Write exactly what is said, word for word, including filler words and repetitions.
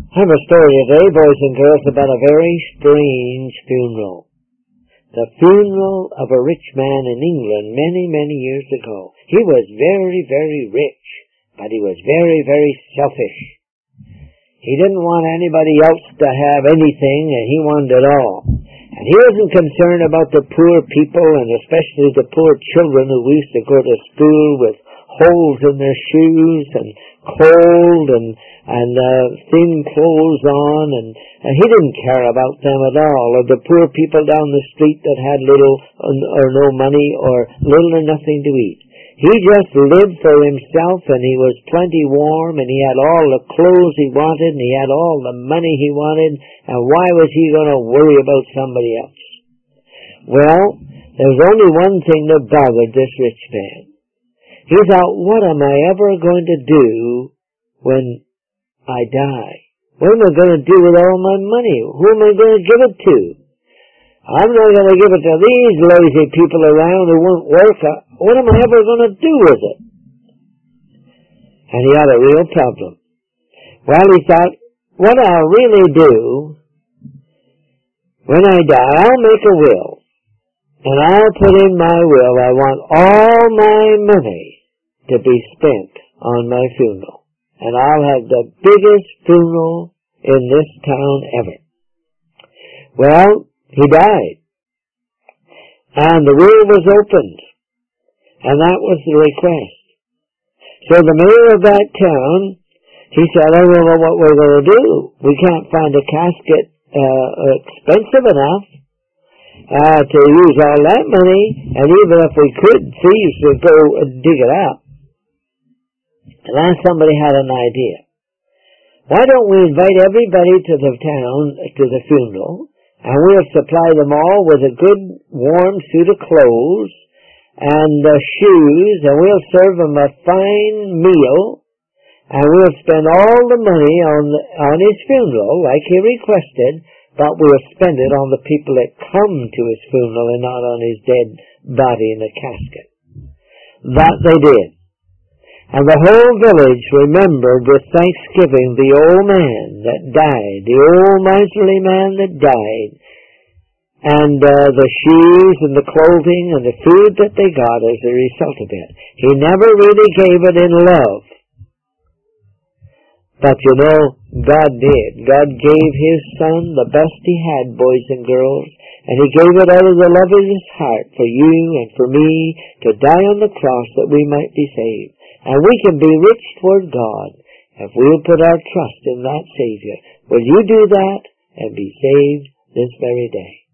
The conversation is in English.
I have a story today, boys and girls, about a very strange funeral. The funeral of a rich man in England many, many years ago. He was very, very rich, but he was very, very selfish. He didn't want anybody else to have anything, and he wanted it all. And he wasn't concerned about the poor people, and especially the poor children who used to go to school with holes in their shoes and cold and and uh, thin clothes on, and, and he didn't care about them at all, or the poor people down the street that had little or no money or little or nothing to eat. He just lived for himself, and he was plenty warm, and he had all the clothes he wanted, and he had all the money he wanted, and why was he going to worry about somebody else? Well, there was only one thing that bothered this rich man. He thought, what am I ever going to do when I die? What am I going to do with all my money? Who am I going to give it to? I'm not going to give it to these lazy people around who won't work. What am I ever going to do with it? And he had a real problem. Well, he thought, what I'll really do when I die, I'll make a will. And I'll put in my will, I want all my money to be spent on my funeral. And I'll have the biggest funeral in this town ever. Well, he died. And the will was opened. And that was the request. So the mayor of that town, he said, I don't know what we're going to do. We can't find a casket uh, expensive enough uh, to use all that money. And even if we could, thieves would go and dig it up. And then somebody had an idea. Why don't we invite everybody to the town, to the funeral, and we'll supply them all with a good warm suit of clothes and uh, shoes, and we'll serve them a fine meal, and we'll spend all the money on the, on his funeral, like he requested, but we'll spend it on the people that come to his funeral and not on his dead body in a casket. That they did. And the whole village remembered with thanksgiving the old man that died, the old miserly man that died, and uh, the shoes and the clothing and the food that they got as a result of it. He never really gave it in love. But you know, God did. God gave His Son the best He had, boys and girls, and He gave it out of the love of His heart for you and for me to die on the cross that we might be saved. And we can be rich toward God if we'll put our trust in that Savior. Will you do that and be saved this very day?